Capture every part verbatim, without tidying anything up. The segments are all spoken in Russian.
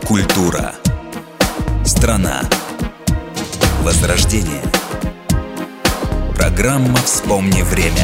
Культура. Страна. Возрождение. Программа «Вспомни время».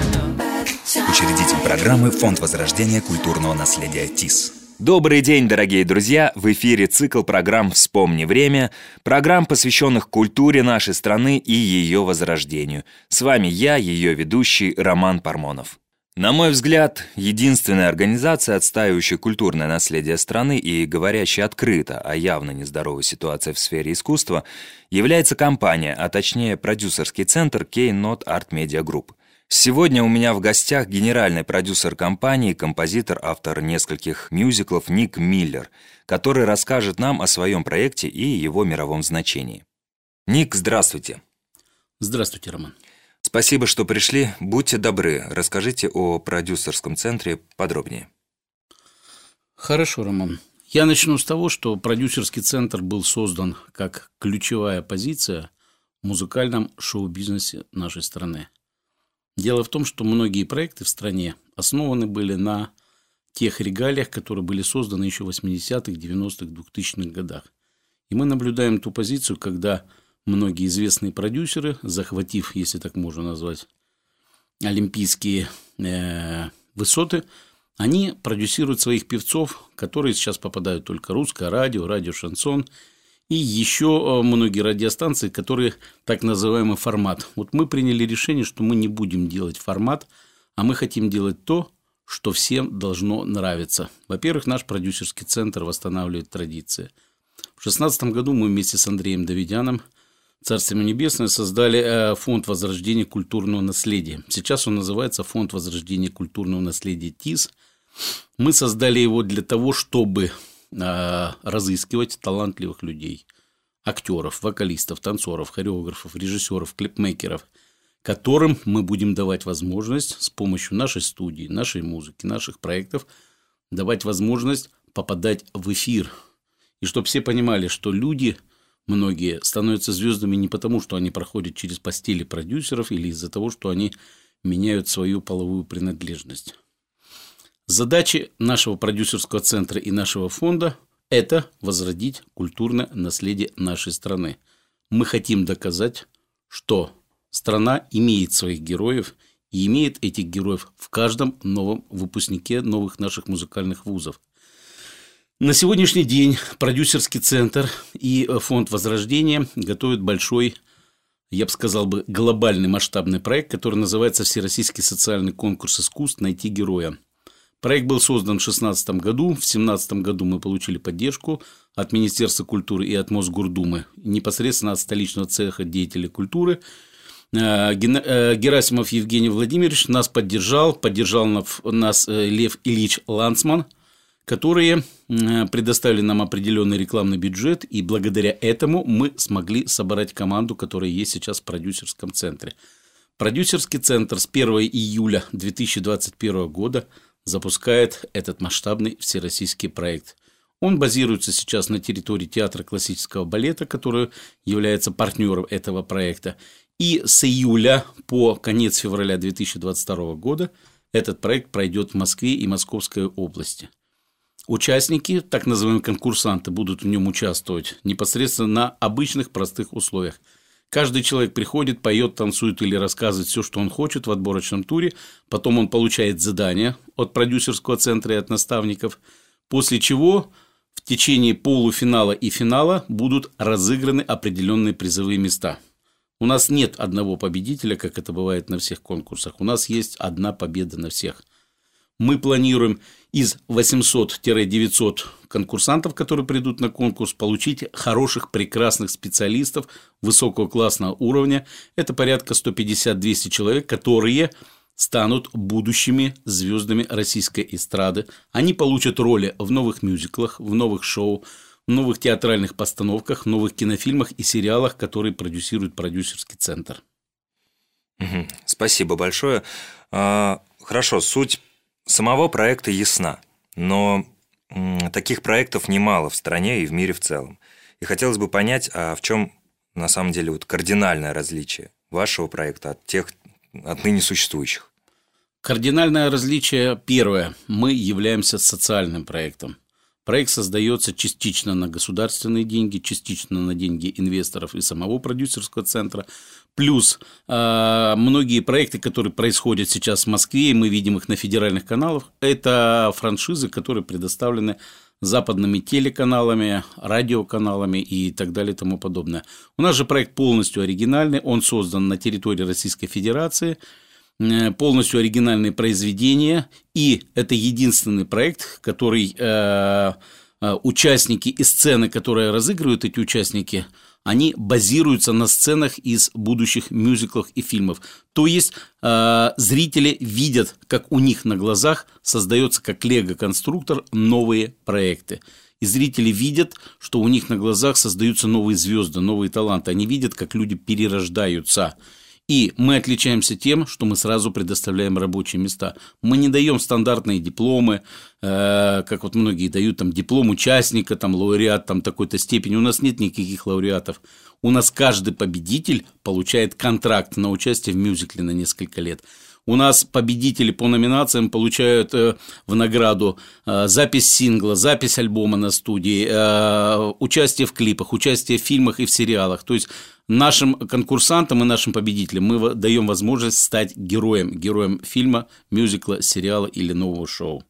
Учредитель программы «Фонд возрождения культурного наследия ТИС». Добрый день, дорогие друзья! В эфире цикл программ «Вспомни время», программ, посвященных культуре нашей страны и ее возрождению. С вами я, ее ведущий Роман Пармонов. На мой взгляд, единственная организация, отстаивающая культурное наследие страны и говорящая открыто о явно нездоровой ситуации в сфере искусства, является компания, а точнее продюсерский центр Keynote Art Media Group. Сегодня у меня в гостях генеральный продюсер компании, композитор, автор нескольких мюзиклов Ник Миллер, который расскажет нам о своем проекте и его мировом значении. Ник, здравствуйте. Здравствуйте, Роман. Спасибо, что пришли. Будьте добры, расскажите о продюсерском центре подробнее. Хорошо, Роман. Я начну с того, что продюсерский центр был создан как ключевая позиция в музыкальном шоу-бизнесе нашей страны. Дело в том, что многие проекты в стране основаны были на тех регалиях, которые были созданы еще в восьмидесятых, девяностых, двухтысячных годах. И мы наблюдаем ту позицию, когда многие известные продюсеры, захватив, если так можно назвать, олимпийские э, высоты, они продюсируют своих певцов, которые сейчас попадают только русское радио, радио Шансон и еще многие радиостанции, которые так называемый формат. Вот мы приняли решение, что мы не будем делать формат, а мы хотим делать то, что всем должно нравиться. Во-первых, наш продюсерский центр восстанавливает традиции. В две тысячи шестнадцатом году мы вместе с Андреем Давидяном, Царство ему небесное, создали Фонд возрождения культурного наследия. Сейчас он называется Фонд возрождения культурного наследия ТИС. Мы создали его для того, чтобы разыскивать талантливых людей, актеров, вокалистов, танцоров, хореографов, режиссеров, клипмейкеров, которым мы будем давать возможность с помощью нашей студии, нашей музыки, наших проектов давать возможность попадать в эфир. И чтобы все понимали, что люди, многие, становятся звездами не потому, что они проходят через постели продюсеров или из-за того, что они меняют свою половую принадлежность. Задачи нашего продюсерского центра и нашего фонда – это возродить культурное наследие нашей страны. Мы хотим доказать, что страна имеет своих героев и имеет этих героев в каждом новом выпускнике новых наших музыкальных вузов. На сегодняшний день продюсерский центр и фонд возрождения готовят большой, я бы сказал бы, глобальный масштабный проект, который называется «Всероссийский социальный конкурс искусств «Найти героя». Проект был создан в две тысячи шестнадцатом году. В две тысячи семнадцатом году мы получили поддержку от Министерства культуры и от Мосгордумы, непосредственно от столичного цеха деятелей культуры. Герасимов Евгений Владимирович нас поддержал, поддержал нас Лев Ильич Ланцман, которые предоставили нам определенный рекламный бюджет, и благодаря этому мы смогли собрать команду, которая есть сейчас в продюсерском центре. Продюсерский центр с первого июля две тысячи двадцать первого года запускает этот масштабный всероссийский проект. Он базируется сейчас на территории Театра классического балета, который является партнером этого проекта. И с июля по конец февраля две тысячи двадцать второго года этот проект пройдет в Москве и Московской области. Участники, так называемые конкурсанты, будут в нем участвовать непосредственно на обычных простых условиях. Каждый человек приходит, поет, танцует или рассказывает все, что он хочет в отборочном туре. Потом он получает задание от продюсерского центра и от наставников. После чего в течение полуфинала и финала будут разыграны определенные призовые места. У нас нет одного победителя, как это бывает на всех конкурсах. У нас есть одна победа на всех. Мы планируем из восьмисот-девятисот конкурсантов, которые придут на конкурс, получить хороших, прекрасных специалистов высокого классного уровня. Это порядка сто пятьдесят - двести человек, которые станут будущими звездами российской эстрады. Они получат роли в новых мюзиклах, в новых шоу, в новых театральных постановках, в новых кинофильмах и сериалах, которые продюсирует продюсерский центр. Угу. Спасибо большое. А, хорошо, суть самого проекта ясна, но м, таких проектов немало в стране и в мире в целом. И хотелось бы понять, а в чем на самом деле вот кардинальное различие вашего проекта от тех отныне существующих? Кардинальное различие первое. Мы являемся социальным проектом. Проект создается частично на государственные деньги, частично на деньги инвесторов и самого продюсерского центра. Плюс э, многие проекты, которые происходят сейчас в Москве, и мы видим их на федеральных каналах, это франшизы, которые предоставлены западными телеканалами, радиоканалами и так далее и тому подобное. У нас же проект полностью оригинальный, он создан на территории Российской Федерации, полностью оригинальные произведения, и это единственный проект, который э, э, участники и сцены, которые разыгрывают эти участники, они базируются на сценах из будущих мюзиклов и фильмов. То есть э, зрители видят, как у них на глазах создается как лего-конструктор новые проекты. И зрители видят, что у них на глазах создаются новые звезды, новые таланты. Они видят, как люди перерождаются. И мы отличаемся тем, что мы сразу предоставляем рабочие места. Мы не даем стандартные дипломы, э, как вот многие дают там диплом участника, там лауреат там такой-то степени. У нас нет никаких лауреатов. У нас каждый победитель получает контракт на участие в мюзикле на несколько лет. У нас победители по номинациям получают э, в награду э, запись сингла, запись альбома на студии, э, участие в клипах, участие в фильмах и в сериалах. То есть нашим конкурсантам и нашим победителям мы даем возможность стать героем, героем фильма, мюзикла, сериала или нового шоу.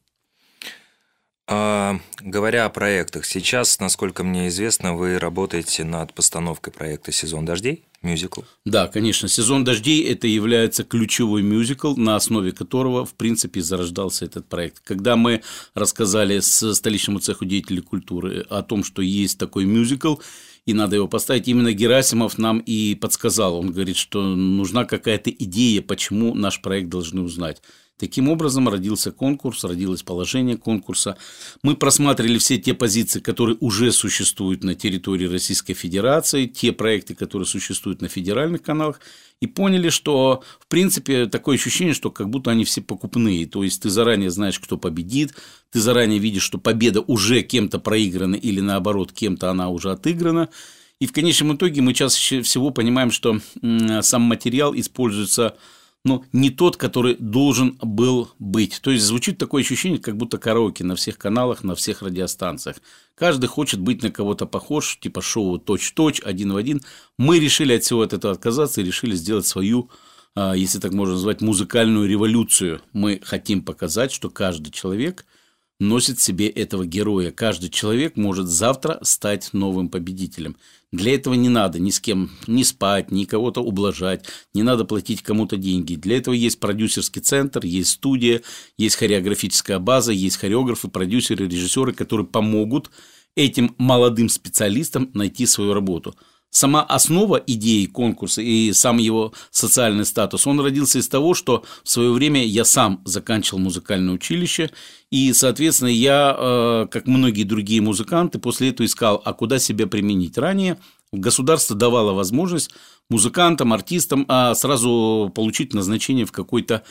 А, говоря о проектах, сейчас, насколько мне известно, вы работаете над постановкой проекта «Сезон дождей», мюзикл. Да, конечно, «Сезон дождей» – это является ключевой мюзикл, на основе которого, в принципе, зарождался этот проект. Когда мы рассказали с столичному цеху деятелей культуры о том, что есть такой мюзикл, и надо его поставить, именно Герасимов нам и подсказал. Он говорит, что нужна какая-то идея, почему наш проект должны узнать. Таким образом родился конкурс, родилось положение конкурса. Мы просматривали все те позиции, которые уже существуют на территории Российской Федерации, те проекты, которые существуют на федеральных каналах, и поняли, что, в принципе, такое ощущение, что как будто они все покупные. То есть ты заранее знаешь, кто победит, ты заранее видишь, что победа уже кем-то проиграна или, наоборот, кем-то она уже отыграна. И в конечном итоге мы чаще всего понимаем, что сам материал используется, но не тот, который должен был быть. То есть звучит такое ощущение, как будто караоке на всех каналах, на всех радиостанциях. Каждый хочет быть на кого-то похож, типа шоу точь-точь, один в один. Мы решили от всего от этого отказаться и решили сделать свою, если так можно назвать, музыкальную революцию. Мы хотим показать, что каждый человек носит в себе этого героя. Каждый человек может завтра стать новым победителем. Для этого не надо ни с кем ни спать, ни кого-то ублажать, не надо платить кому-то деньги. Для этого есть продюсерский центр, есть студия, есть хореографическая база, есть хореографы, продюсеры, режиссеры, которые помогут этим молодым специалистам найти свою работу. Сама основа идеи конкурса и сам его социальный статус, он родился из того, что в свое время я сам заканчивал музыкальное училище, и, соответственно, я, как многие другие музыканты, после этого искал, а куда себя применить. Ранее государство давало возможность музыкантам, артистам сразу получить назначение в какой-то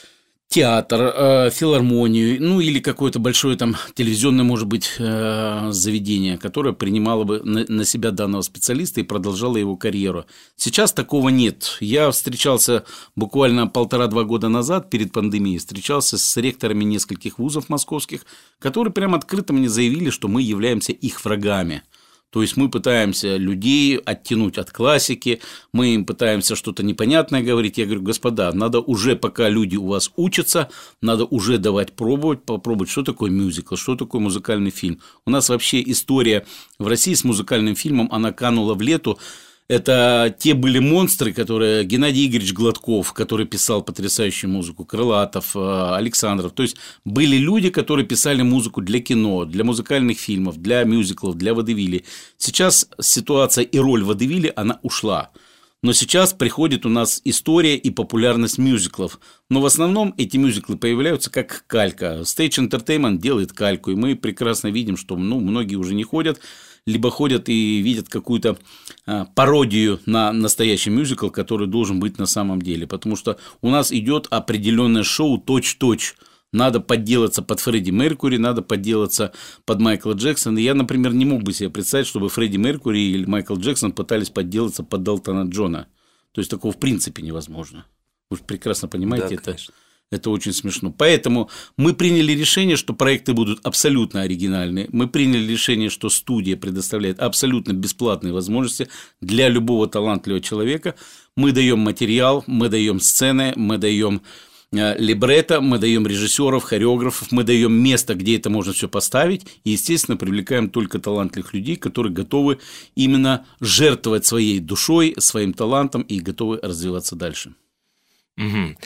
театр, филармонию, ну или какое-то большое там телевизионное, может быть, заведение, которое принимало бы на себя данного специалиста и продолжало его карьеру. Сейчас такого нет. Я встречался буквально полтора-два года назад, перед пандемией, встречался с ректорами нескольких вузов московских, которые прямо открыто мне заявили, что мы являемся их врагами. То есть мы пытаемся людей оттянуть от классики, мы им пытаемся что-то непонятное говорить. Я говорю, господа, надо уже, пока люди у вас учатся, надо уже давать пробовать, попробовать, что такое мюзикл, что такое музыкальный фильм. У нас вообще история в России с музыкальным фильмом, она канула в лету. Это те были монстры, которые Геннадий Игоревич Гладков, который писал потрясающую музыку, Крылатов, Александров. То есть были люди, которые писали музыку для кино, для музыкальных фильмов, для мюзиклов, для водевилей. Сейчас ситуация и роль водевиля, она ушла. Но сейчас приходит у нас история и популярность мюзиклов. Но в основном эти мюзиклы появляются как калька. Stage Entertainment делает кальку, и мы прекрасно видим, что ну, многие уже не ходят, либо ходят и видят какую-то а, пародию на настоящий мюзикл, который должен быть на самом деле. Потому что у нас идет определенное шоу точь-точь. Надо подделаться под Фредди Меркьюри, надо подделаться под Майкла Джексона. Я, например, не мог бы себе представить, чтобы Фредди Меркьюри или Майкл Джексон пытались подделаться под Элтона Джона. То есть такого в принципе невозможно. Вы прекрасно понимаете, да, это, Это очень смешно. Поэтому мы приняли решение, что проекты будут абсолютно оригинальные. Мы приняли решение, что студия предоставляет абсолютно бесплатные возможности для любого талантливого человека. Мы даем материал, мы даем сцены, мы даем либретто, мы даем режиссеров, хореографов, мы даем место, где это можно все поставить, и, естественно, привлекаем только талантливых людей, которые готовы именно жертвовать своей душой, своим талантом и готовы развиваться дальше. Угу.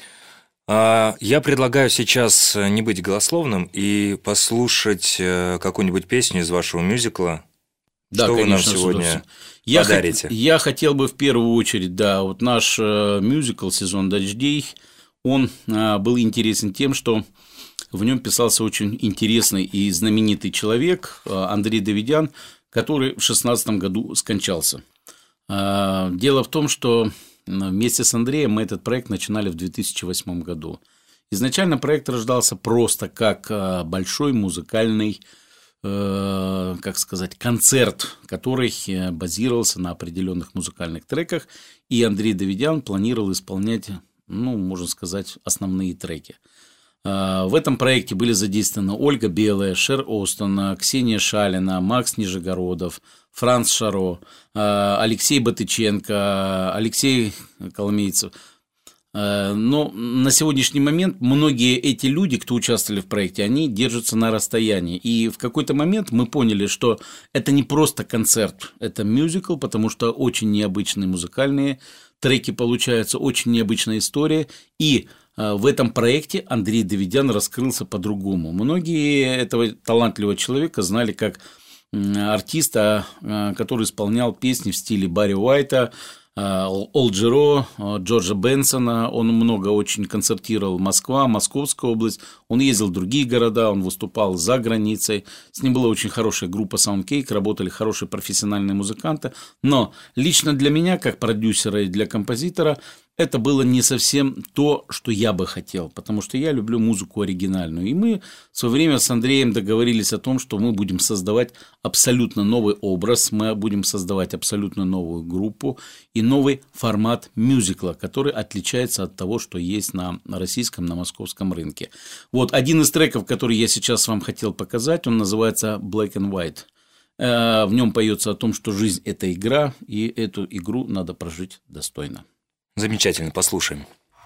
Я предлагаю сейчас не быть голословным и послушать какую-нибудь песню из вашего мюзикла. Да, что конечно, вы нам сегодня я подарите? Хот... Я хотел бы в первую очередь, да, вот наш мюзикл «Сезон дождей», он был интересен тем, что в нем писался очень интересный и знаменитый человек Андрей Давидян, который в шестнадцатом году скончался. Дело в том, что вместе с Андреем мы этот проект начинали в две тысячи восьмом году. Изначально проект рождался просто как большой музыкальный, как сказать, концерт, который базировался на определенных музыкальных треках, и Андрей Давидян планировал исполнять, ну, можно сказать, основные треки. В этом проекте были задействованы Ольга Белая, Шер Остон, Ксения Шалина, Макс Нижегородов, Франц Шаро, Алексей Батыченко, Алексей Коломейцев. Но на сегодняшний момент многие эти люди, кто участвовали в проекте, они держатся на расстоянии. И в какой-то момент мы поняли, что это не просто концерт, это мюзикл, потому что очень необычные музыкальные треки получаются, очень необычная история. И в этом проекте Андрей Давидян раскрылся по-другому. Многие этого талантливого человека знали как артиста, который исполнял песни в стиле Барри Уайта, Ол Джиро, Джорджа Бенсона. Он много очень концертировал. Москва, Московская область. Он ездил в другие города, он выступал за границей. С ним была очень хорошая группа Soundcake, работали хорошие профессиональные музыканты. Но лично для меня, как продюсера и для композитора, это было не совсем то, что я бы хотел, потому что я люблю музыку оригинальную. И мы в свое время с Андреем договорились о том, что мы будем создавать абсолютно новый образ, мы будем создавать абсолютно новую группу и новый формат мюзикла, который отличается от того, что есть на российском, на московском рынке. Вот один из треков, который я сейчас вам хотел показать, он называется «Black and White». В нем поется о том, что жизнь – это игра, и эту игру надо прожить достойно. Замечательно, послушаем.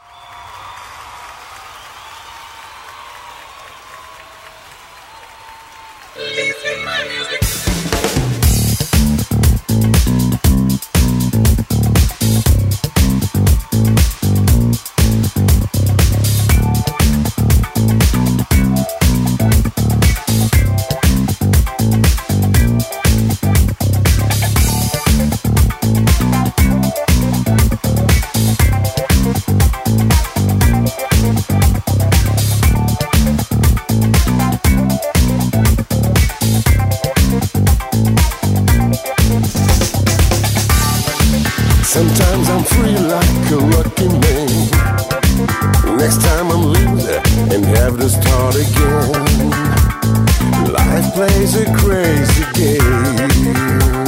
Sometimes I'm free like a lucky man. Next time I'm loser and have to start again. Life plays a crazy game.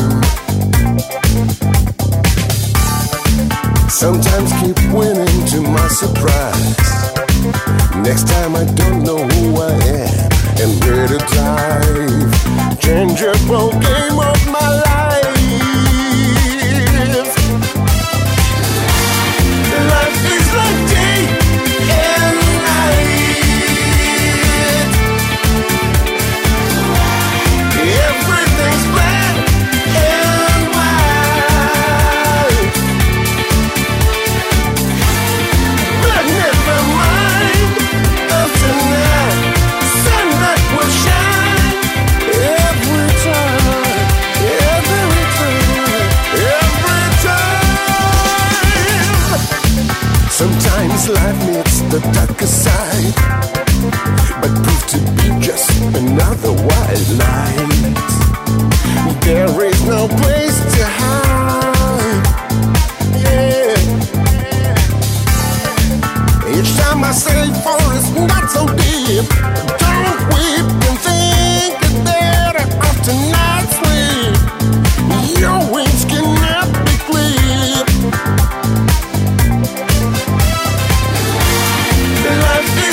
Sometimes keep winning to my surprise. Next time I don't know who I am and where to dive. Changeable game of my life. Life is like day and night. Everything's black and white. But never mind, of tonight, sunlight will shine every time, every time, every time. Sometimes life meets the darker side, but prove to be just another white light. There is no place to hide. Yeah. Each time I say forest not so deep, don't weep and think it's better off tonight's sleep. Your wings cannot be clipped. Life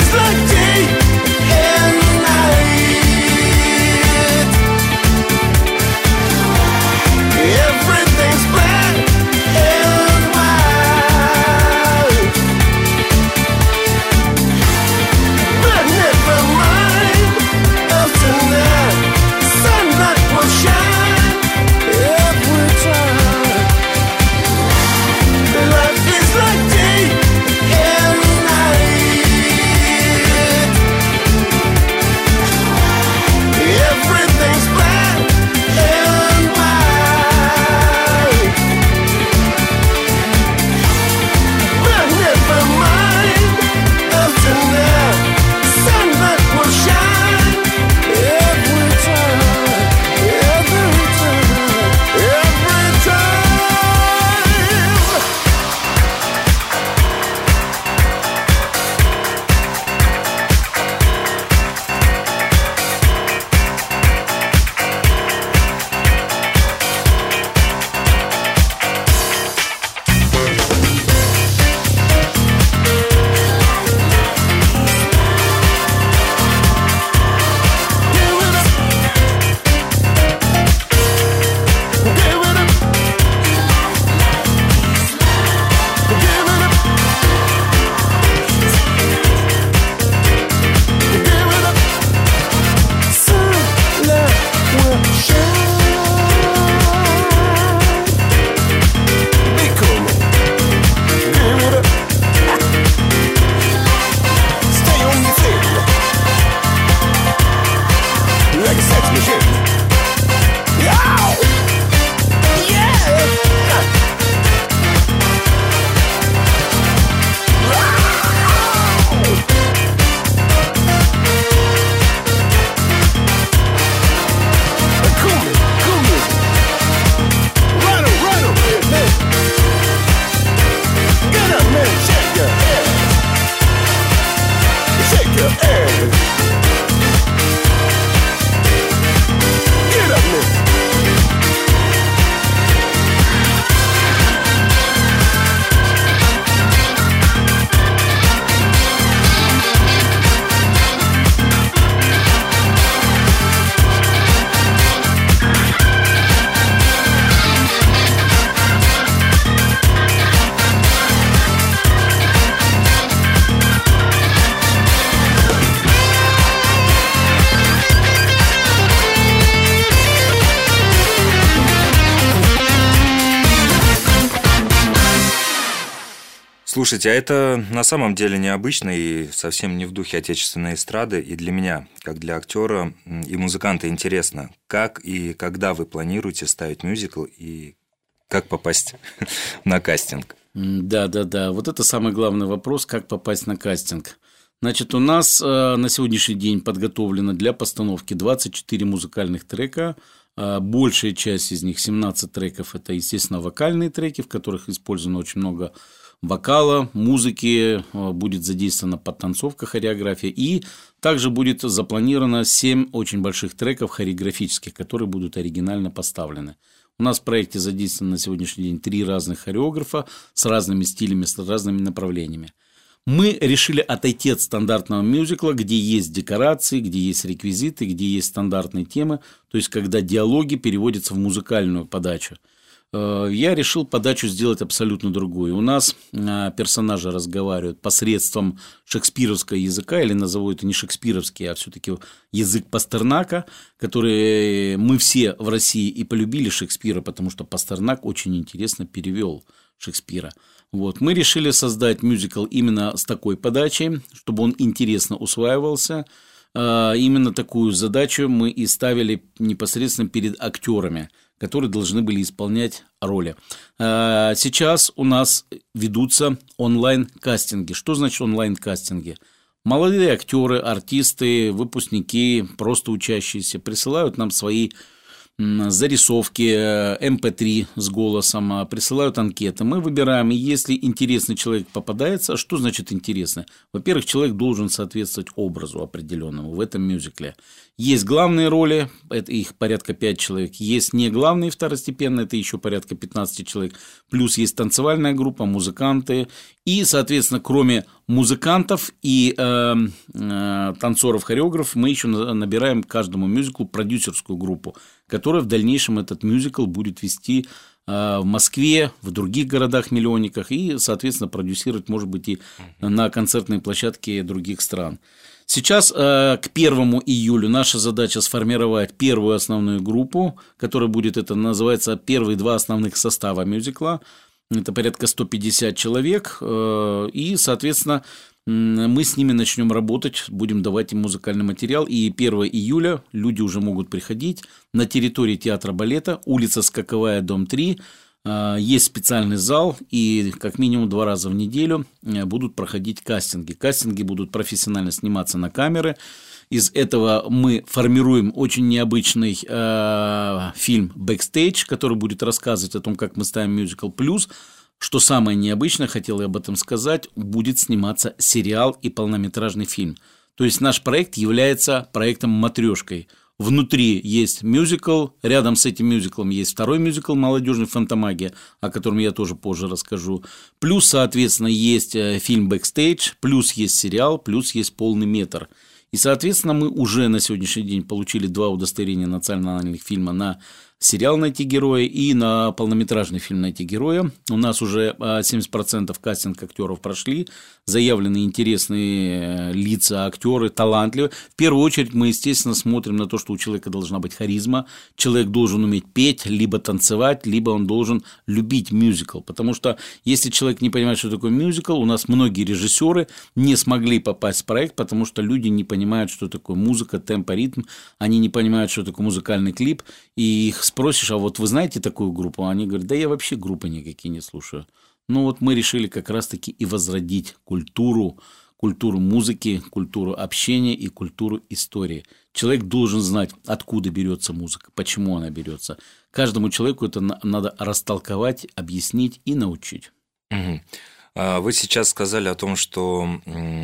Слушайте, а это на самом деле необычно и совсем не в духе отечественной эстрады. И для меня, как для актера и музыканта, интересно, как и когда вы планируете ставить мюзикл и как попасть на кастинг? Да, да, да. Вот это самый главный вопрос, как попасть на кастинг. Значит, у нас э, на сегодняшний день подготовлено для постановки двадцать четыре музыкальных трека. Э, большая часть из них, семнадцать треков, это, естественно, вокальные треки, в которых использовано очень много вокала, музыки, э, будет задействована подтанцовка, хореография. И также будет запланировано семь очень больших треков хореографических, которые будут оригинально поставлены. У нас в проекте задействовано на сегодняшний день три разных хореографа с разными стилями, с разными направлениями. Мы решили отойти от стандартного мюзикла, где есть декорации, где есть реквизиты, где есть стандартные темы, то есть когда диалоги переводятся в музыкальную подачу. Я решил подачу сделать абсолютно другую. У нас персонажи разговаривают посредством шекспировского языка, или назову это не шекспировский, а все-таки язык Пастернака, который мы все в России и полюбили Шекспира, потому что Пастернак очень интересно перевел Шекспира. Вот. Мы решили создать мюзикл именно с такой подачей, чтобы он интересно усваивался. Именно такую задачу мы и ставили непосредственно перед актерами, которые должны были исполнять роли. Сейчас у нас ведутся онлайн-кастинги. Что значит онлайн-кастинги? Молодые актеры, артисты, выпускники, просто учащиеся присылают нам свои зарисовки, эм пэ три с голосом, присылают анкеты. Мы выбираем, и если интересный человек попадается, что значит интересно? Во-первых, человек должен соответствовать образу определенному в этом мюзикле. Есть главные роли, это их порядка пять человек, есть не главные второстепенные, это еще порядка пятнадцать человек, плюс есть танцевальная группа, музыканты, и, соответственно, кроме музыкантов и э, э, танцоров-хореографов, мы еще набираем к каждому мюзиклу продюсерскую группу, которая в дальнейшем этот мюзикл будет вести э, в Москве, в других городах-миллионниках и, соответственно, продюсировать, может быть, и на концертной площадке других стран. Сейчас э, к первому июля наша задача сформировать первую основную группу, которая будет, это называется, первые два основных состава мюзикла. Это порядка сто пятьдесят человек, э, и, соответственно, мы с ними начнем работать, будем давать им музыкальный материал, и первого июля люди уже могут приходить на территории театра балета, улица Скаковая, дом три. Есть специальный зал, и как минимум два раза в неделю будут проходить кастинги. Кастинги будут профессионально сниматься на камеры. Из этого мы формируем очень необычный э, фильм «Бэкстейдж», который будет рассказывать о том, как мы ставим мюзикл. Плюс, что самое необычное, хотел я об этом сказать, будет сниматься сериал и полнометражный фильм. То есть наш проект является проектом «Матрешкой». Внутри есть мюзикл, рядом с этим мюзиклом есть второй мюзикл «Молодежный фантомагия», о котором я тоже позже расскажу. Плюс, соответственно, есть фильм «Бэкстейдж», плюс есть сериал, плюс есть полный метр. И, соответственно, мы уже на сегодняшний день получили два удостоверения национальных фильма на сериал «Найти героя» и на полнометражный фильм «Найти героя». У нас уже семьдесят процентов кастинг актеров прошли, заявлены интересные лица, актеры, талантливые. В первую очередь мы, естественно, смотрим на то, что у человека должна быть харизма, человек должен уметь петь, либо танцевать, либо он должен любить мюзикл, потому что если человек не понимает, что такое мюзикл, у нас многие режиссеры не смогли попасть в проект, потому что люди не понимают, что такое музыка, темпо, ритм, они не понимают, что такое музыкальный клип, и их спросишь, а вот вы знаете такую группу? Они говорят, да я вообще группы никакие не слушаю. Ну вот мы решили как раз-таки и возродить культуру, культуру музыки, культуру общения и культуру истории. Человек должен знать, откуда берется музыка, почему она берется. Каждому человеку это надо растолковать, объяснить и научить. Угу. Вы сейчас сказали о том, что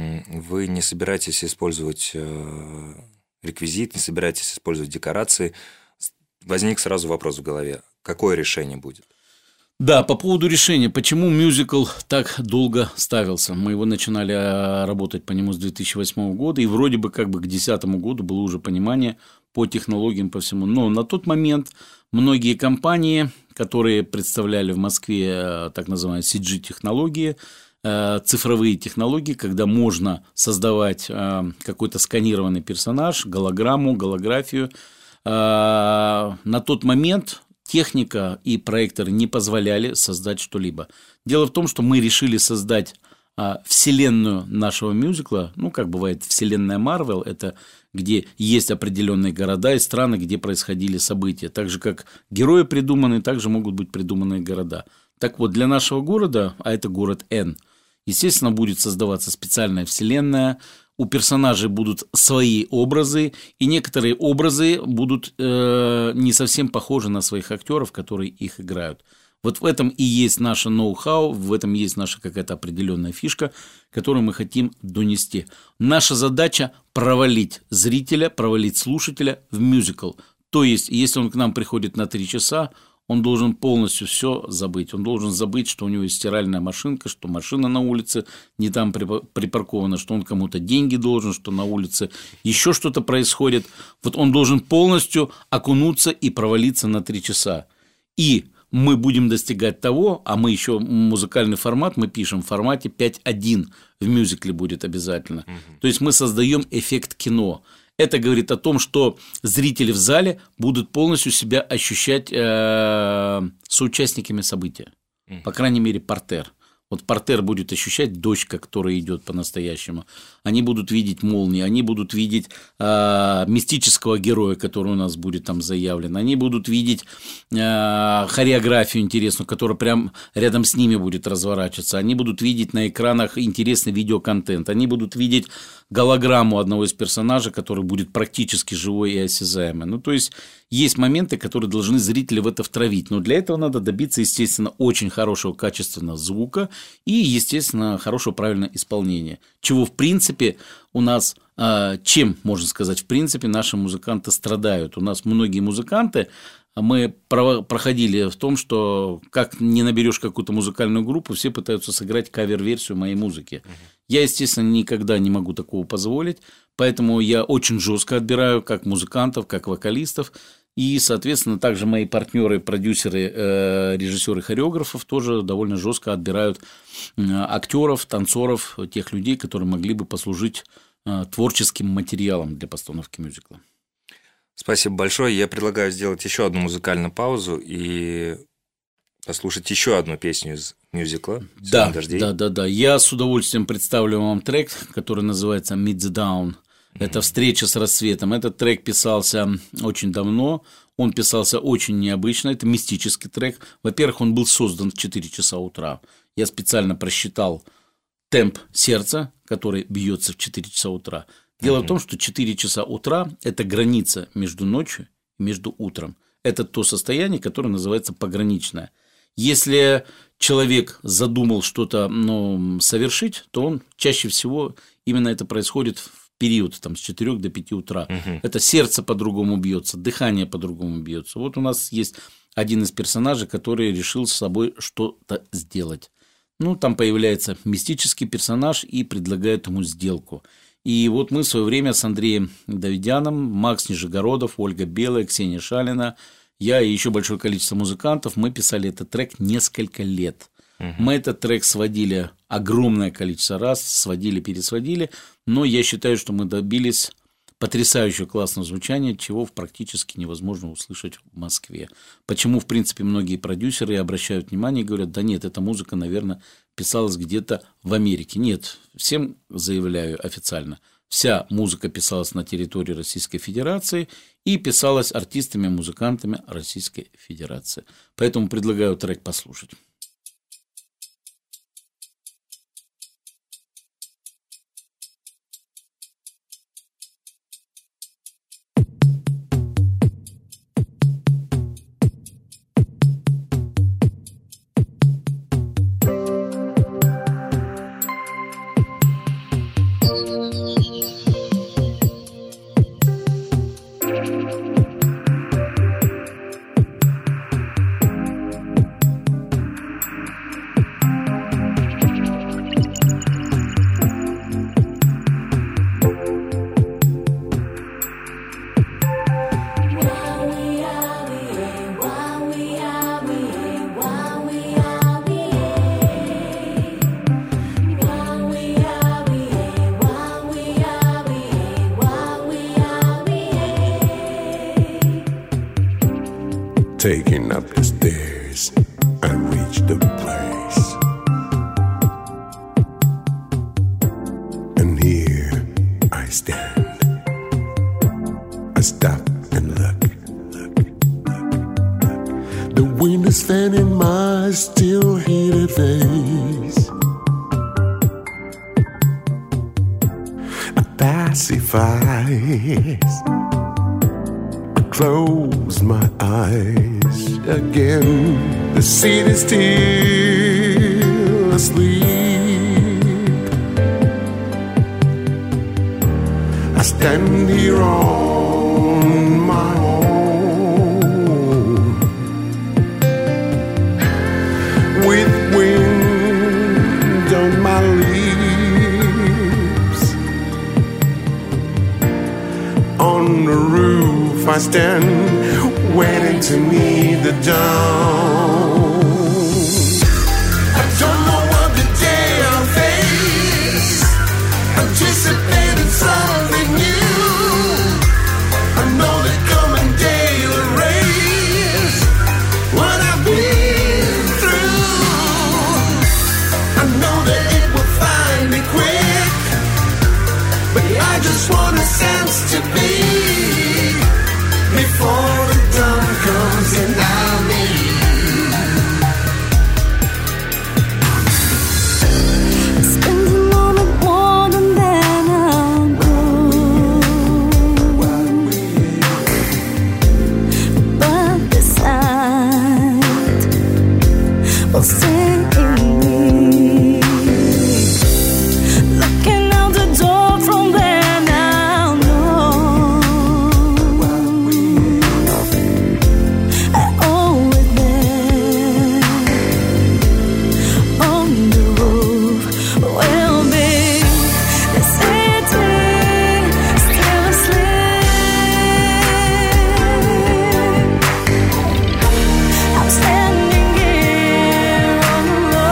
вы не собираетесь использовать реквизит, не собираетесь использовать декорации. Возник сразу вопрос в голове. Какое решение будет? Да, по поводу решения, почему мюзикл так долго ставился. Мы его начинали работать по нему с две тысячи восьмого года, и вроде бы как бы к две тысячи десятому году было уже понимание по технологиям, по всему. Но на тот момент многие компании, которые представляли в Москве так называемые си джи-технологии, цифровые технологии, когда можно создавать какой-то сканированный персонаж, голограмму, голографию, на тот момент техника и проекторы не позволяли создать что-либо. Дело в том, что мы решили создать а, вселенную нашего мюзикла, ну, как бывает вселенная Марвел, это где есть определенные города и страны, где происходили события. Так же, как герои придуманы, также могут быть придуманные города. Так вот, для нашего города, а это город Н, естественно, будет создаваться специальная вселенная, у персонажей будут свои образы, и некоторые образы будут э, не совсем похожи на своих актеров, которые их играют. Вот в этом и есть наше ноу-хау, в этом есть наша какая-то определенная фишка, которую мы хотим донести. Наша задача – провалить зрителя, провалить слушателя в мюзикл. То есть, если он к нам приходит на три часа, он должен полностью все забыть. Он должен забыть, что у него есть стиральная машинка, что машина на улице не там припаркована, что он кому-то деньги должен, что на улице еще что-то происходит. Вот он должен полностью окунуться и провалиться на три часа. И мы будем достигать того, а мы еще музыкальный формат мы пишем в формате пять один, в мюзикле будет обязательно. Угу. То есть мы создаем эффект кино. Это говорит о том, что зрители в зале будут полностью себя ощущать э, соучастниками события. По крайней мере, партер. Вот партер будет ощущать дождь, которая идет по-настоящему. Они будут видеть молнии, они будут видеть э, мистического героя, который у нас будет там заявлен. Они будут видеть э, хореографию интересную, которая прям рядом с ними будет разворачиваться. Они будут видеть на экранах интересный видеоконтент. Они будут видеть голограмму одного из персонажей, который будет практически живой и осязаемый. Ну, то есть, есть моменты, которые должны зрители в это втравить. Но для этого надо добиться, естественно, очень хорошего качественного звука и, естественно, хорошего правильного исполнения. Чего, в принципе, у нас, чем, можно сказать, в принципе, наши музыканты страдают. У нас многие музыканты, мы проходили в том, что как не наберешь какую-то музыкальную группу, все пытаются сыграть кавер-версию моей музыки. Я, естественно, никогда не могу такого позволить, поэтому я очень жестко отбираю как музыкантов, как вокалистов. И, соответственно, также мои партнеры, продюсеры, режиссеры, хореографов тоже довольно жестко отбирают актеров, танцоров, тех людей, которые могли бы послужить творческим материалом для постановки мюзикла. Спасибо большое. Я предлагаю сделать еще одну музыкальную паузу и послушать еще одну песню из мюзикла «Да, да, да, да. Я с удовольствием представлю вам трек, который называется «Meet the Dawn». Это «Встреча с рассветом». Этот трек писался очень давно, он писался очень необычно, это мистический трек. Во-первых, он был создан в четыре часа утра. Я специально просчитал темп сердца, который бьется в четыре часа утра. Дело mm-hmm. в том, что четыре часа утра – это граница между ночью и между утром. Это то состояние, которое называется пограничное. Если человек задумал что-то ну, совершить, то он чаще всего именно это происходит в период там, с четырёх до пяти утра. Uh-huh. Это сердце по-другому бьется, дыхание по-другому бьется. Вот у нас есть один из персонажей, который решил с собой что-то сделать. Ну, там появляется мистический персонаж и предлагает ему сделку. И вот мы в свое время с Андреем Давидяном, Макс Нижегородов, Ольга Белая, Ксения Шалина, я и еще большое количество музыкантов, мы писали этот трек несколько лет. Uh-huh. Мы этот трек сводили огромное количество раз, сводили, пересводили, но я считаю, что мы добились потрясающего классного звучания, чего практически невозможно услышать в Москве. Почему, в принципе, многие продюсеры обращают внимание и говорят, да нет, эта музыка, наверное, писалась где-то в Америке. Нет, всем заявляю официально, вся музыка писалась на территории Российской Федерации и писалась артистами, музыкантами Российской Федерации. Поэтому предлагаю трек послушать. taking up the stairs, I reached the place. And here I stand. I stop and look. The wind is fanning my still heated face. I pacifies. I close my eyes again. The city is still asleep. I stand here on my own, with wind on my lips. On the roof I stand, waiting to meet the dawn. I don't know what the day I'll face, anticipating something new. I know the coming day will erase what I've been through. I know that it will find me quick, but I just want a sense to be before the dawn comes and I'll meet you. Spend a moment more than then I'll go. But beside will stay in me. Looking out the door from there now, know I owe it there. On the roof will be the city still asleep. I'm standing here all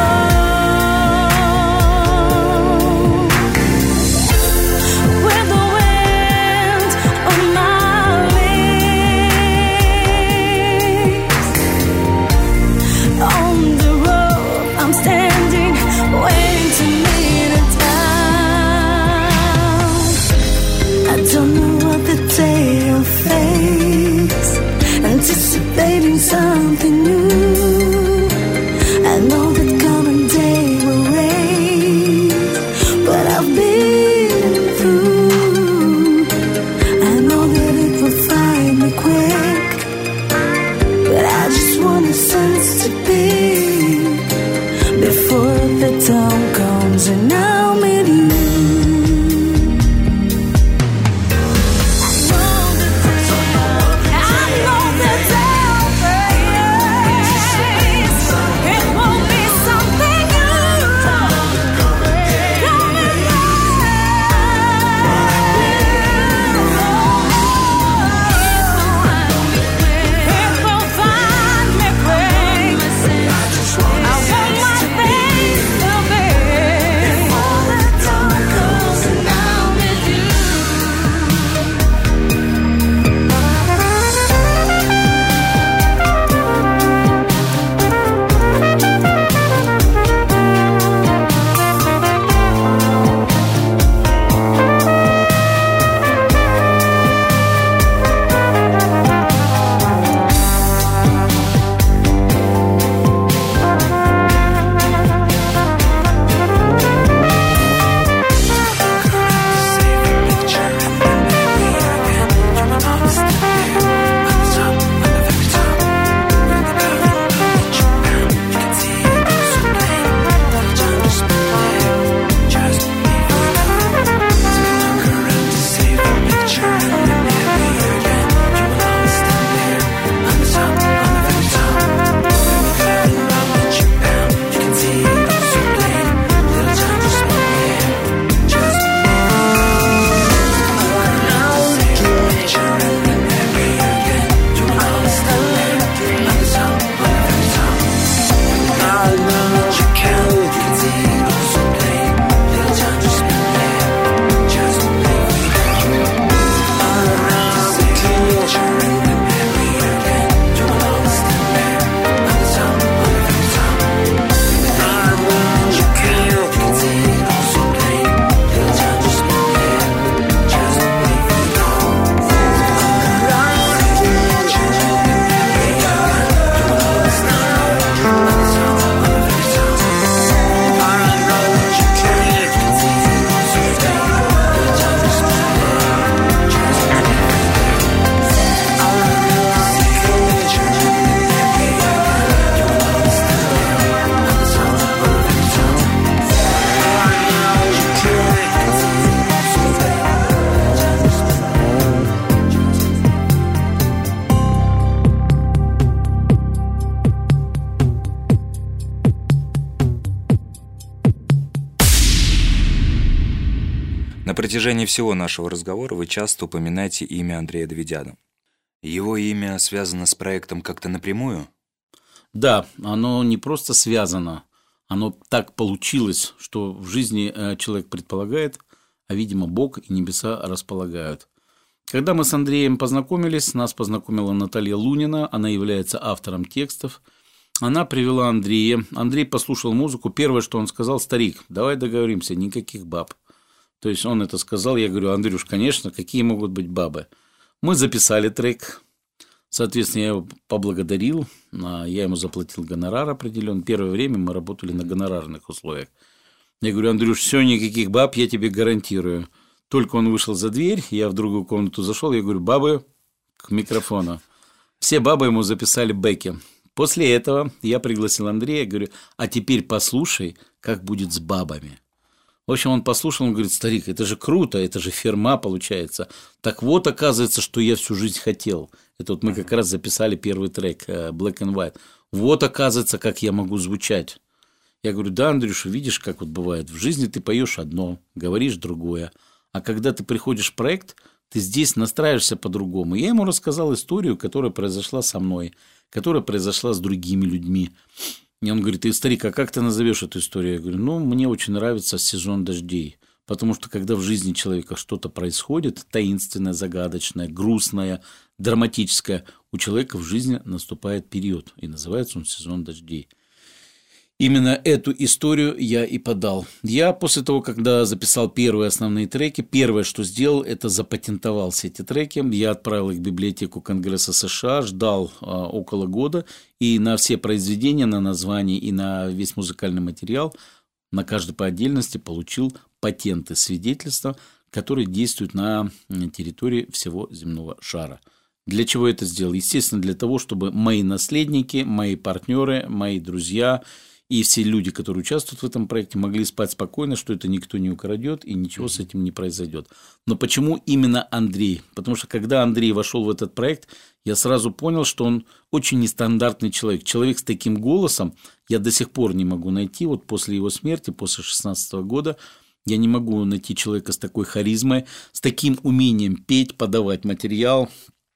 alone, with the wind on my lips. On the road I'm standing, waiting to meet a town. I don't know what the day will face, anticipating something new. I know that coming day will raise what I've been through. I know that it will find me quick, but I just want a sense to be before the dawn comes and I'll meet you. I know the day, I know the day will break. протяжении всего нашего разговора вы часто упоминаете имя Андрея Давидяна. Его имя связано с проектом как-то напрямую? Да, оно не просто связано, оно так получилось, что в жизни человек предполагает, а, видимо, Бог и небеса располагают. Когда мы с Андреем познакомились, нас познакомила Наталья Лунина, она является автором текстов. Она привела Андрея. Андрей послушал музыку. Первое, что он сказал: старик, давай договоримся, никаких баб. То есть он это сказал. Я говорю: Андрюш, конечно, какие могут быть бабы? Мы записали трек. Соответственно, я его поблагодарил. Я ему заплатил гонорар определенный. Первое время мы работали на гонорарных условиях. Я говорю: Андрюш, все, никаких баб, я тебе гарантирую. Только он вышел за дверь, я в другую комнату зашел, я говорю: бабы к микрофону. Все бабы ему записали бэки. После этого я пригласил Андрея, говорю: а теперь послушай, как будет с бабами. В общем, он послушал, он говорит: старик, это же круто, это же ферма получается. Так вот, оказывается, что я всю жизнь хотел. Это вот мы как раз записали первый трек Black and White. Вот, оказывается, как я могу звучать. Я говорю: да, Андрюша, видишь, как вот бывает. В жизни ты поешь одно, говоришь другое. А когда ты приходишь в проект, ты здесь настраиваешься по-другому. Я ему рассказал историю, которая произошла со мной, которая произошла с другими людьми. И он говорит: ты, старик, а как ты назовешь эту историю? Я говорю: ну, мне очень нравится сезон дождей. Потому что когда в жизни человека что-то происходит, таинственное, загадочное, грустное, драматическое, у человека в жизни наступает период. И называется он сезон дождей. Именно эту историю я и подал. Я после того, когда записал первые основные треки, первое, что сделал, это запатентовал все эти треки. Я отправил их в библиотеку Конгресса США, ждал а, около года, и на все произведения, на название и на весь музыкальный материал, на каждый по отдельности получил патенты, свидетельства, которые действуют на территории всего земного шара. Для чего это сделал? Естественно, для того, чтобы мои наследники, мои партнеры, мои друзья и все люди, которые участвуют в этом проекте, могли спать спокойно, что это никто не украдет и ничего с этим не произойдет. Но почему именно Андрей? Потому что когда Андрей вошел в этот проект, я сразу понял, что он очень нестандартный человек. Человек с таким голосом я до сих пор не могу найти. Вот после его смерти, после шестнадцатого года, я не могу найти человека с такой харизмой, с таким умением петь, подавать материал.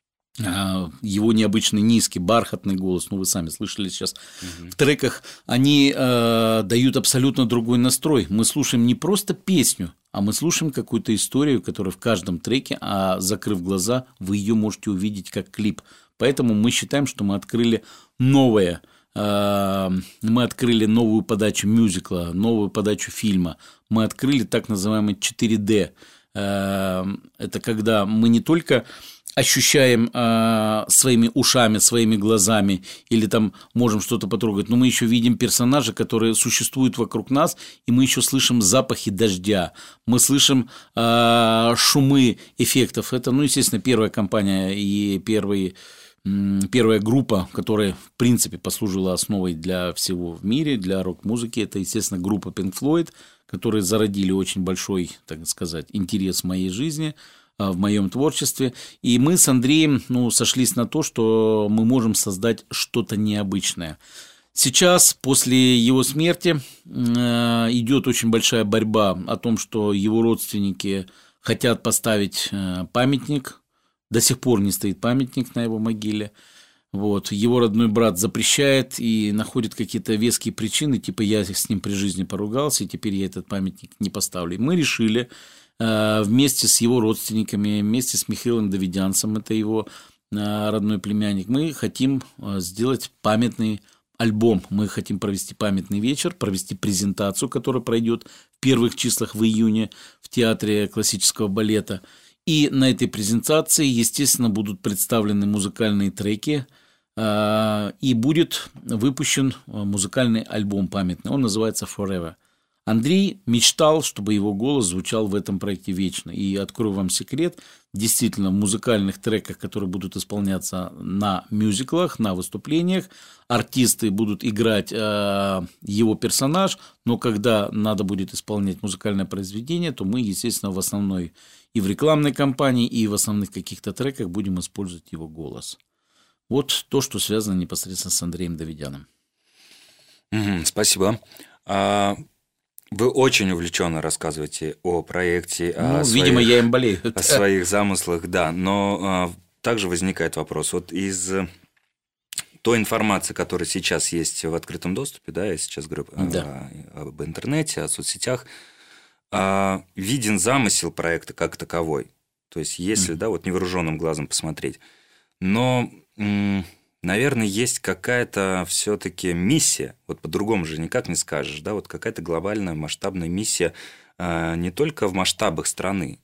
Его необычный низкий, бархатный голос, ну вы сами слышали сейчас угу. в треках, они э, дают абсолютно другой настрой. Мы слушаем не просто песню, а мы слушаем какую-то историю, которая в каждом треке, а закрыв глаза, вы ее можете увидеть как клип. Поэтому мы считаем, что мы открыли новое, э, мы открыли новую подачу мюзикла, новую подачу фильма, мы открыли так называемый четыре дэ. Э, это когда мы не только ощущаем э, своими ушами, своими глазами, или там можем что-то потрогать, но мы еще видим персонажи, которые существуют вокруг нас, и мы еще слышим запахи дождя, мы слышим э, шумы эффектов. Это, ну, естественно, первая компания и первый, первая группа, которая, в принципе, послужила основой для всего в мире, для рок-музыки. Это, естественно, группа Pink Floyd, которые зародили очень большой, так сказать, интерес в моей жизни, в моем творчестве, и мы с Андреем ну, сошлись на то, что мы можем создать что-то необычное. Сейчас, после его смерти, идет очень большая борьба о том, что его родственники хотят поставить памятник, до сих пор не стоит памятник на его могиле. Вот. Его родной брат запрещает и находит какие-то веские причины, типа я с ним при жизни поругался, и теперь я этот памятник не поставлю. Мы решили вместе с его родственниками, вместе с Михаилом Давидянцем, это его родной племянник, мы хотим сделать памятный альбом, мы хотим провести памятный вечер, провести презентацию, которая пройдет в первых числах в июне в Театре классического балета. И на этой презентации, естественно, будут представлены музыкальные треки, и будет выпущен музыкальный альбом памятный, он называется «Forever». Андрей мечтал, чтобы его голос звучал в этом проекте вечно. И открою вам секрет, действительно, в музыкальных треках, которые будут исполняться на мюзиклах, на выступлениях, артисты будут играть э, его персонаж, но когда надо будет исполнять музыкальное произведение, то мы, естественно, в основной и в рекламной кампании, и в основных каких-то треках будем использовать его голос. Вот то, что связано непосредственно с Андреем Давидяном. Mm-hmm, спасибо. А... Вы очень увлеченно рассказываете о проекте, Ну, о, видимо, своих, я им болею. о своих замыслах, да. Но а, также возникает вопрос. Вот из той информации, которая сейчас есть в открытом доступе, да, я сейчас говорю Да. а, об интернете, о соцсетях, а, виден замысел проекта как таковой. То есть, если, mm-hmm. да, вот невооруженным глазом посмотреть. Но, м- наверное, есть какая-то все-таки миссия, вот по-другому же никак не скажешь, да, вот какая-то глобальная масштабная миссия а, не только в масштабах страны,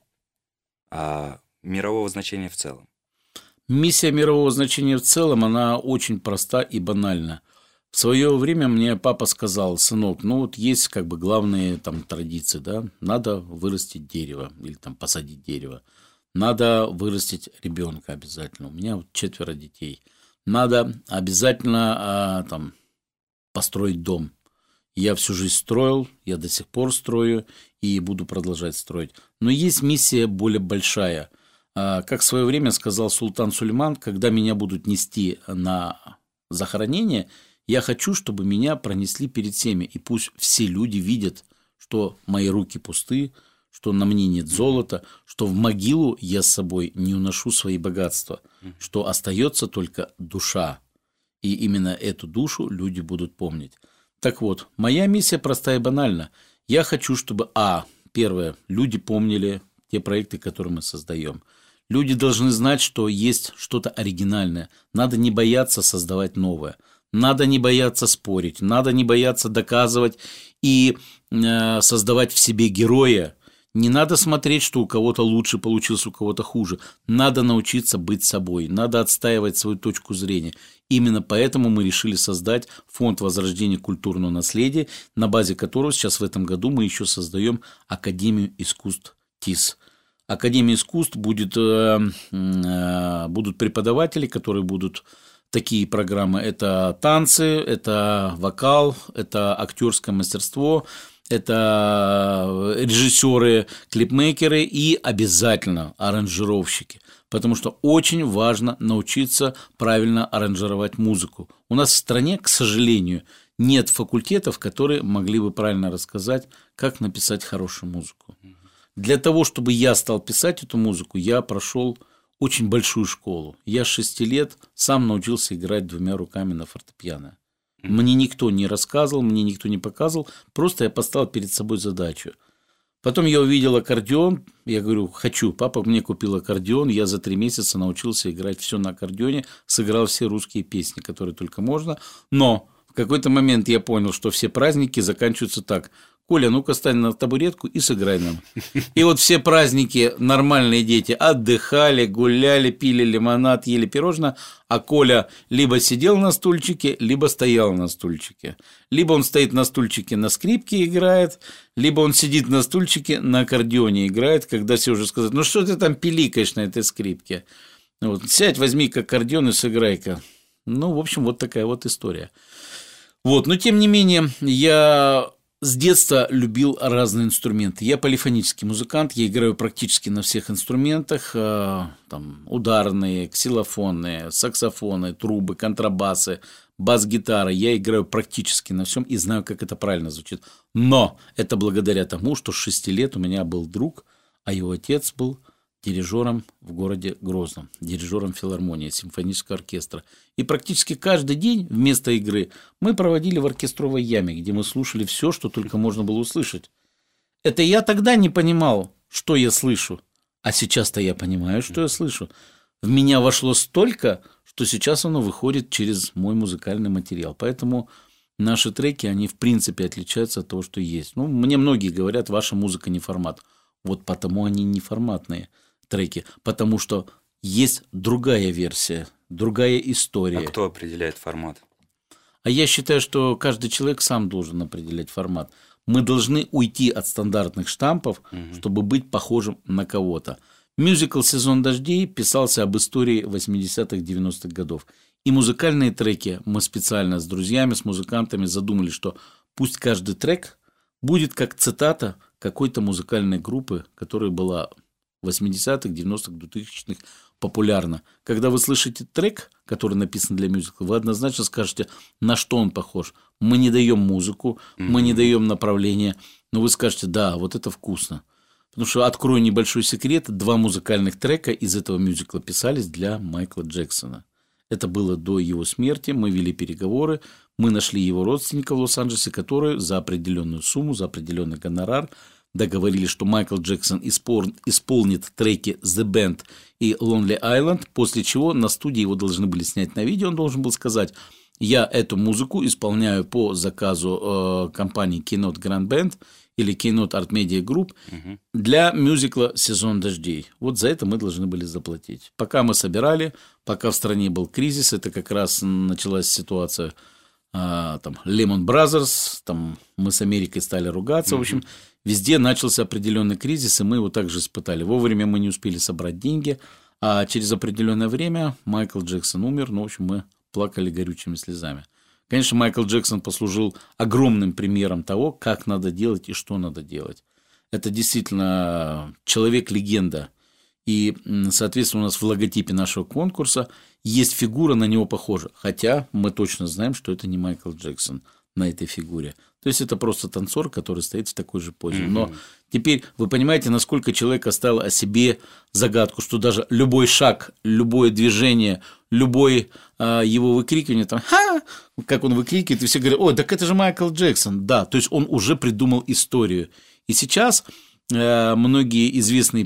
а мирового значения в целом. Миссия мирового значения в целом, она очень проста и банальна. В свое время мне папа сказал: сынок, ну вот есть как бы главные там традиции, да, надо вырастить дерево или там посадить дерево, надо вырастить ребенка обязательно. У меня вот четверо детей. Надо обязательно а, там построить дом. Я всю жизнь строил, я до сих пор строю и буду продолжать строить. Но есть миссия более большая. Как в свое время сказал султан Сулейман, когда меня будут нести на захоронение, я хочу, чтобы меня пронесли перед всеми, и пусть все люди видят, что мои руки пусты, что на мне нет золота, что в могилу я с собой не уношу свои богатства, что остается только душа, и именно эту душу люди будут помнить. Так вот, моя миссия проста и банальна. Я хочу, чтобы, а, первое, люди помнили те проекты, которые мы создаем. Люди должны знать, что есть что-то оригинальное. Надо не бояться создавать новое. Надо не бояться спорить. Надо не бояться доказывать и э, создавать в себе героя. Не надо смотреть, что у кого-то лучше получился, у кого-то хуже. Надо научиться быть собой. Надо отстаивать свою точку зрения. Именно поэтому мы решили создать фонд возрождения культурного наследия, на базе которого сейчас в этом году мы еще создаем Академию искусств ТИС. Академия искусств будет, э, э, будут преподаватели, которые будут такие программы. Это танцы, это вокал, это актерское мастерство, это режиссеры, клипмейкеры и обязательно аранжировщики. Потому что очень важно научиться правильно аранжировать музыку. У нас в стране, к сожалению, нет факультетов, которые могли бы правильно рассказать, как написать хорошую музыку. Для того, чтобы я стал писать эту музыку, я прошел очень большую школу. Я с шести лет сам научился играть двумя руками на фортепиано. Мне никто не рассказывал, мне никто не показывал, просто я поставил перед собой задачу. Потом я увидел аккордеон, я говорю, хочу, папа мне купил аккордеон, я за три месяца научился играть все на аккордеоне, сыграл все русские песни, которые только можно, но в какой-то момент я понял, что все праздники заканчиваются так: Коля, ну-ка стань на табуретку и сыграй нам. И вот все праздники нормальные дети отдыхали, гуляли, пили лимонад, ели пирожное, а Коля либо сидел на стульчике, либо стоял на стульчике. Либо он стоит на стульчике, на скрипке играет, либо он сидит на стульчике, на аккордеоне играет, когда все уже сказали: ну что ты там пиликаешь на этой скрипке? Вот, сядь, возьми-ка аккордеон и сыграй-ка. Ну, в общем, вот такая вот история. Вот, но тем не менее, я с детства любил разные инструменты. Я полифонический музыкант, я играю практически на всех инструментах, там, ударные, ксилофонные, саксофоны, трубы, контрабасы, бас-гитары. Я играю практически на всем и знаю, как это правильно звучит. Но это благодаря тому, что с шести лет у меня был друг, а его отец был дирижером в городе Грозном, дирижером филармонии, симфонического оркестра. И практически каждый день вместо игры мы проводили в оркестровой яме, где мы слушали все, что только можно было услышать. Это я тогда не понимал, что я слышу, а сейчас-то я понимаю, что я слышу. В меня вошло столько, что сейчас оно выходит через мой музыкальный материал. Поэтому наши треки, они в принципе отличаются от того, что есть. Ну, мне многие говорят, ваша музыка не формат. Вот потому они не форматные треки, потому что есть другая версия, другая история. А кто определяет формат? А я считаю, что каждый человек сам должен определять формат. Мы должны уйти от стандартных штампов, угу. чтобы быть похожим на кого-то. Мюзикл «Сезон дождей» писался об истории восьмидесятых-девяностых годов. И музыкальные треки мы специально с друзьями, с музыкантами задумали, что пусть каждый трек будет как цитата какой-то музыкальной группы, которая была восьмидесятых, девяностых, двухтысячных популярно. Когда вы слышите трек, который написан для мюзикла, вы однозначно скажете, на что он похож. Мы не даем музыку, mm-hmm. мы не даем направление, но вы скажете, да, вот это вкусно. Потому что, открою небольшой секрет, два музыкальных трека из этого мюзикла писались для Майкла Джексона. Это было до его смерти, мы вели переговоры, мы нашли его родственника в Лос-Анджелесе, которые за определенную сумму, за определенный гонорар договорились, что Майкл Джексон испол- исполнит треки The Band и Lonely Island, после чего на студии его должны были снять на видео, он должен был сказать, я эту музыку исполняю по заказу э, компании Keynote Grand Band или Keynote Art Media Group угу. для мюзикла «Сезон дождей». Вот за это мы должны были заплатить. Пока мы собирали, пока в стране был кризис, это как раз началась ситуация а, там, Lehman Brothers, там, мы с Америкой стали ругаться, угу. в общем, везде начался определенный кризис, и мы его также испытали. Вовремя мы не успели собрать деньги, а через определенное время Майкл Джексон умер, ну, в общем, мы плакали горючими слезами. Конечно, Майкл Джексон послужил огромным примером того, как надо делать и что надо делать. Это действительно человек-легенда. И, соответственно, у нас в логотипе нашего конкурса есть фигура, на него похожа. Хотя мы точно знаем, что это не Майкл Джексон на этой фигуре. То есть это просто танцор, который стоит в такой же позе. Но теперь вы понимаете, насколько человек оставил о себе загадку, что даже любой шаг, любое движение, любое а, его выкрикивание, там, ха! Как он выкрикивает, и все говорят, ой, так это же Майкл Джексон. Да, то есть он уже придумал историю. И сейчас э, многие известные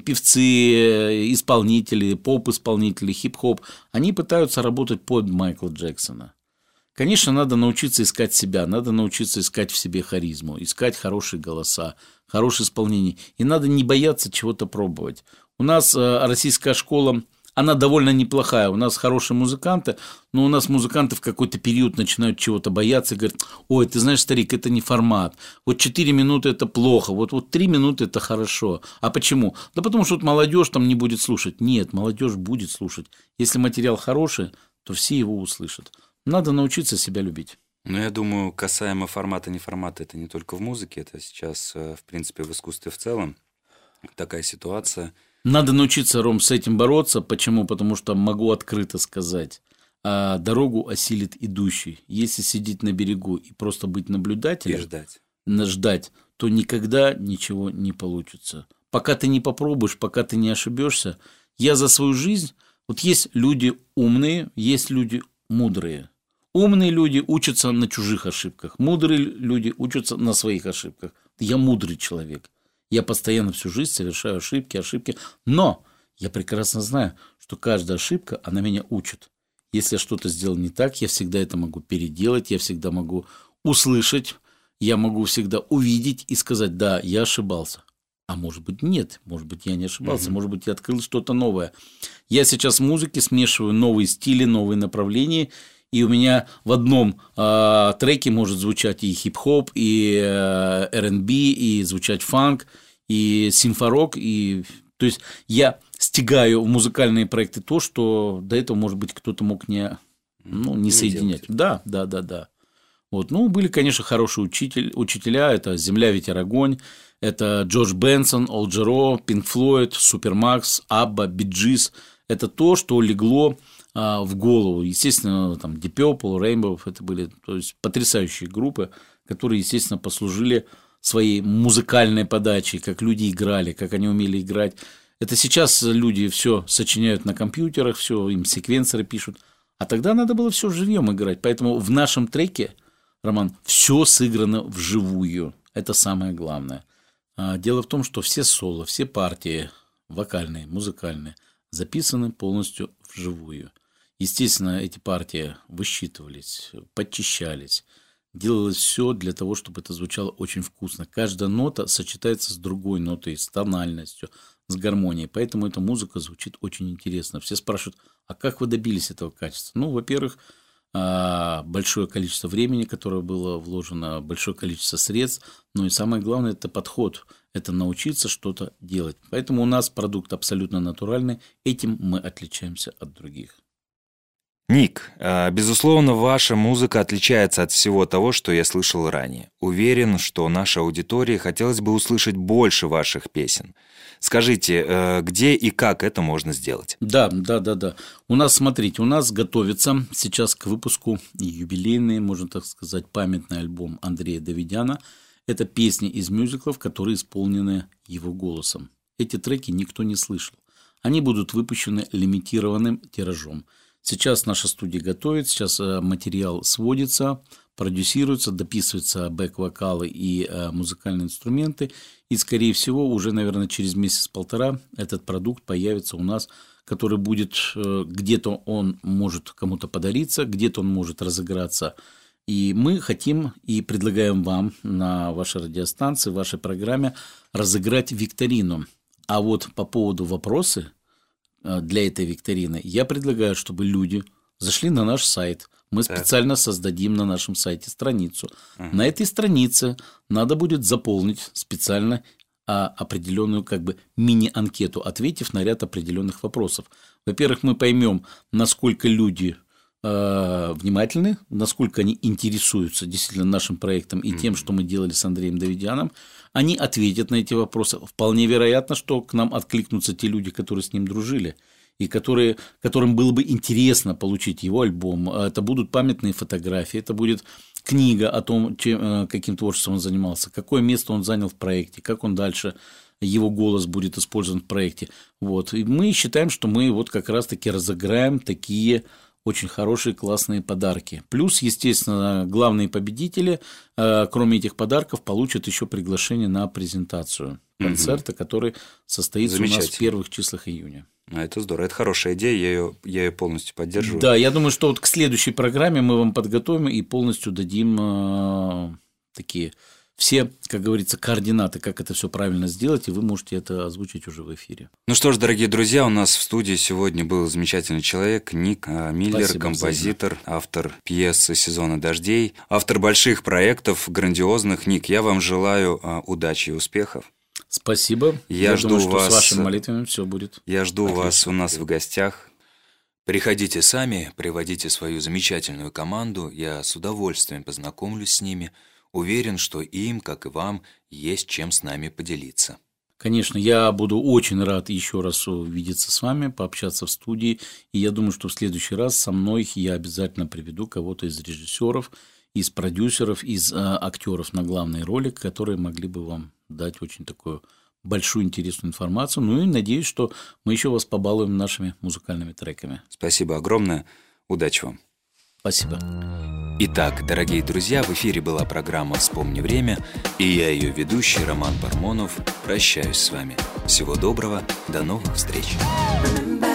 певцы, исполнители, поп-исполнители, хип-хоп, они пытаются работать под Майкла Джексона. Конечно, надо научиться искать себя, надо научиться искать в себе харизму, искать хорошие голоса, хорошее исполнение. И надо не бояться чего-то пробовать. У нас российская школа, она довольно неплохая. У нас хорошие музыканты, но у нас музыканты в какой-то период начинают чего-то бояться и говорят, ой, ты знаешь, старик, это не формат. Вот четыре минуты – это плохо, вот, вот три минуты – это хорошо. А почему? Да потому что вот молодежь там не будет слушать. Нет, молодежь будет слушать. Если материал хороший, то все его услышат. Надо научиться себя любить. Ну, я думаю, касаемо формата, не формата, это не только в музыке, это сейчас, в принципе, в искусстве в целом такая ситуация. Надо научиться, Ром, с этим бороться. Почему? Потому что могу открыто сказать, а дорогу осилит идущий. Если сидеть на берегу и просто быть наблюдателем, и ждать. ждать, то никогда ничего не получится. Пока ты не попробуешь, пока ты не ошибешься. Я за свою жизнь... Вот есть люди умные, есть люди мудрые. Умные люди учатся на чужих ошибках, мудрые люди учатся на своих ошибках. Я мудрый человек. Я постоянно всю жизнь совершаю ошибки, ошибки. Но я прекрасно знаю, что каждая ошибка, она меня учит. Если я что-то сделал не так, я всегда это могу переделать, я всегда могу услышать, я могу всегда увидеть и сказать, да, я ошибался. А может быть, нет, может быть, я не ошибался, угу. может быть, я открыл что-то новое. Я сейчас в музыке смешиваю новые стили, новые направления, и у меня в одном э, треке может звучать и хип-хоп, и э, эр энд би, и звучать фанк, и симфорок, и... То есть я стягаю в музыкальные проекты то, что до этого, может быть, кто-то мог не, ну, не, не соединять. Делать. Да, да, да, да. Вот. Ну, были, конечно, хорошие учитель, учителя, это «Земля, ветер, огонь», это Джордж Бенсон, Ол Джеро, Пинк Флойд, Супермакс, Абба, Би Джис. Это то, что легло а, в голову. Естественно, там Deep Purple, Rainbow, это были, то есть, потрясающие группы, которые, естественно, послужили своей музыкальной подачей, как люди играли, как они умели играть. Это сейчас люди все сочиняют на компьютерах, все им секвенсоры пишут. А тогда надо было все живьем играть. Поэтому в нашем треке, Роман, все сыграно вживую. Это самое главное. Дело в том, что все соло, все партии вокальные, музыкальные записаны полностью вживую. Естественно, эти партии высчитывались, подчищались. Делалось все для того, чтобы это звучало очень вкусно. Каждая нота сочетается с другой нотой, с тональностью, с гармонией. Поэтому эта музыка звучит очень интересно. Все спрашивают, а как вы добились этого качества? Ну, во-первых, большое количество времени, которое было вложено, большое количество средств. Ну и самое главное – это подход. Это научиться что-то делать. Поэтому у нас продукт абсолютно натуральный. Этим мы отличаемся от других. Ник, безусловно, ваша музыка отличается от всего того, что я слышал ранее. Уверен, что нашей аудитории хотелось бы услышать больше ваших песен. Скажите, где и как это можно сделать? Да, да, да, да. У нас, смотрите, у нас готовится сейчас к выпуску юбилейный, можно так сказать, памятный альбом Андрея Давидяна. Это песни из мюзиклов, которые исполнены его голосом. Эти треки никто не слышал. Они будут выпущены лимитированным тиражом. Сейчас наша студия готовит, сейчас материал сводится, продюсируется, дописываются бэк-вокалы и музыкальные инструменты. И, скорее всего, уже, наверное, через месяц-полтора этот продукт появится у нас, который будет, где-то он может кому-то подариться, где-то он может разыграться. И мы хотим и предлагаем вам на вашей радиостанции, в вашей программе разыграть викторину. А вот по поводу вопроса для этой викторины я предлагаю, чтобы люди зашли на наш сайт. Мы так. специально создадим на нашем сайте страницу. Угу. На этой странице надо будет заполнить специально определенную как бы мини-анкету, ответив на ряд определенных вопросов. Во-первых, мы поймем, насколько люди э, внимательны, насколько они интересуются действительно нашим проектом и тем, что мы делали с Андреем Давидяном. Они ответят на эти вопросы. Вполне вероятно, что к нам откликнутся те люди, которые с ним дружили, и которые, которым было бы интересно получить его альбом. Это будут памятные фотографии, это будет книга о том, чем, каким творчеством он занимался, какое место он занял в проекте, как он дальше, его голос будет использован в проекте. Вот. И мы считаем, что мы вот как раз-таки разыграем такие очень хорошие, классные подарки. Плюс, естественно, главные победители, кроме этих подарков, получат еще приглашение на презентацию концерта, угу. который состоится у нас в первых числах июня. Это здорово, это хорошая идея, я ее, я ее полностью поддерживаю. Да, я думаю, что вот к следующей программе мы вам подготовим и полностью дадим э, такие все, как говорится, координаты, как это все правильно сделать, и вы можете это озвучить уже в эфире. Ну что ж, дорогие друзья, у нас в студии сегодня был замечательный человек Ник Миллер, Спасибо, композитор, взаимно. Автор пьесы «Сезона дождей», автор больших проектов, грандиозных. Ник, я вам желаю удачи и успехов. Спасибо. Я, я жду думаю, вас. Что с вашими молитвами все будет. Я жду отлично. Вас у нас в гостях. Приходите сами, приводите свою замечательную команду. Я с удовольствием познакомлюсь с ними. Уверен, что им, как и вам, есть чем с нами поделиться. Конечно, я буду очень рад еще раз увидеться с вами, пообщаться в студии. И я думаю, что в следующий раз со мной я обязательно приведу кого-то из режиссеров, из продюсеров, из а, актеров на главные роли, которые могли бы вам дать очень такую большую интересную информацию. Ну и надеюсь, что мы еще вас побалуем нашими музыкальными треками. Спасибо огромное. Удачи вам. Спасибо. Итак, дорогие друзья, в эфире была программа «Вспомни время», и я, ее ведущий, Роман Пармонов, прощаюсь с вами. Всего доброго, до новых встреч.